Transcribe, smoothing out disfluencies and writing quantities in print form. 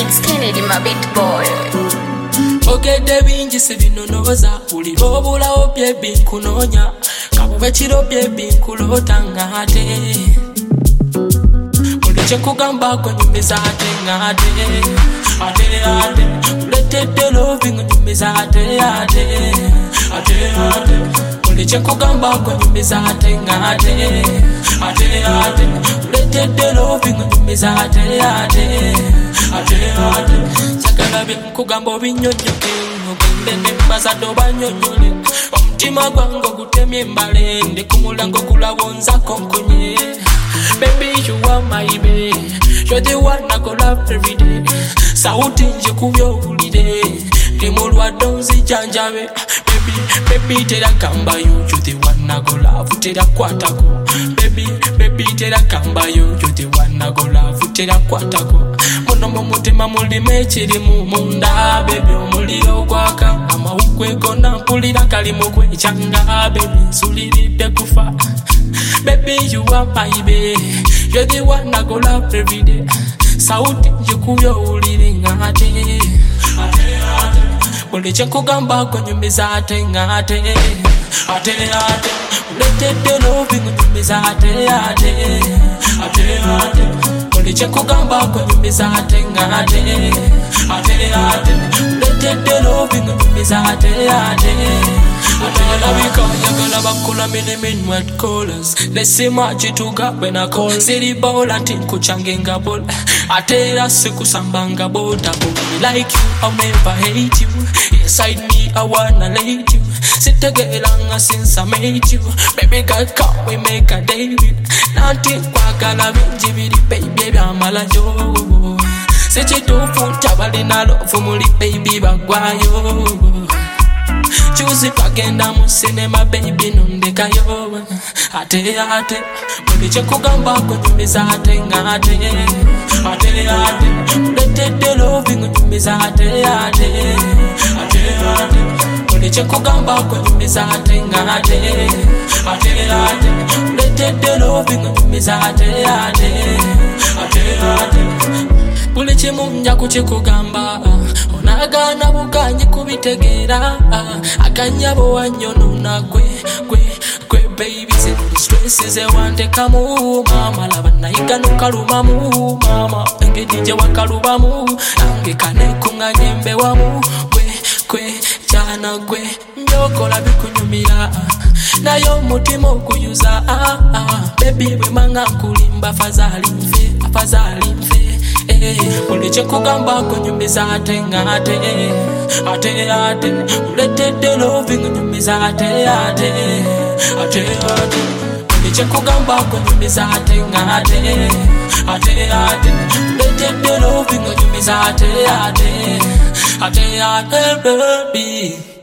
It's Kennedy, my big boy. Ogedde bingi sibinonoza buli lw'obulawo bye binkunoonya kabube kiro bye binkuloota ng'ate buli kye nkugamba nyumiza ate ng'ate uletedde lovi nyumiza ate buli kye nkugamba nyumiza ate ng'ate uletedde lovi nyumiza ate Chakala nkugamba obinyonyoke ogende n'embazadde obanyonyole omutima gwange gutemye embale ndi ku mulango gulawonzako nkunye Baby you are my baby you're the one I go love every day sauti nje kubyowulire ndi mulwadde onzijanjabe Baby terakamba you're the one I go love terakwatako Baby terakamba you're the one I go love terakwatako Muno mu mutima mulimu ekirimu munda baby omuliro gwaka amawukwe gonna mpulira kalimu kwekyanga baby nsuliridde kufa Baby you are my baby you're the one I go love every day sauti njikubyowulire ng'ate buli kye nkugamba nyumiza ate ng'ate uletedde lovi nyumiza ate buli kye nkugamba nyumiza ate ng'ate uletedde lovi nyumiza ate yagala bakola minimin wet callers lesima kituga when I call City ball ati nkuchange nga ball atera sikusambanga bota like you I'll never hate you inside me I wanna late you sitegelanga since I made you baby girl come we make a debut nanti kwagala bingi biri baby byamala jo sekituufu ntabalina love muli baby bagwayo Choose if agenda mu cinema baby nondekayo ate buli kye nkugamba nyumiza ate ng'ate uletedde lovi nyumiza ate buli kye nkugamba nyumiza ate ng'ate uletedde lovi nyumiza ate buli kimu nja kukikugamba onagaana buganyi kubitegeera akanyabo wanyonona gwe baby zebuli stress zewantekamu mama laba nayiga nokalubamu mama engeri gye wakalubamu nange kanekuŋŋanya embewamu gwe kyana gwe mbyokola bikunyumira naye omutima okuyuza baby bwe manga nkulimba afazaali nfe buli kye nkugamba nyumiza ate ng'ate uletedde lovi nyumiza ate buli kye nkugamba nyumiza ate ng'ate uletedde lovi nyumiza ate baby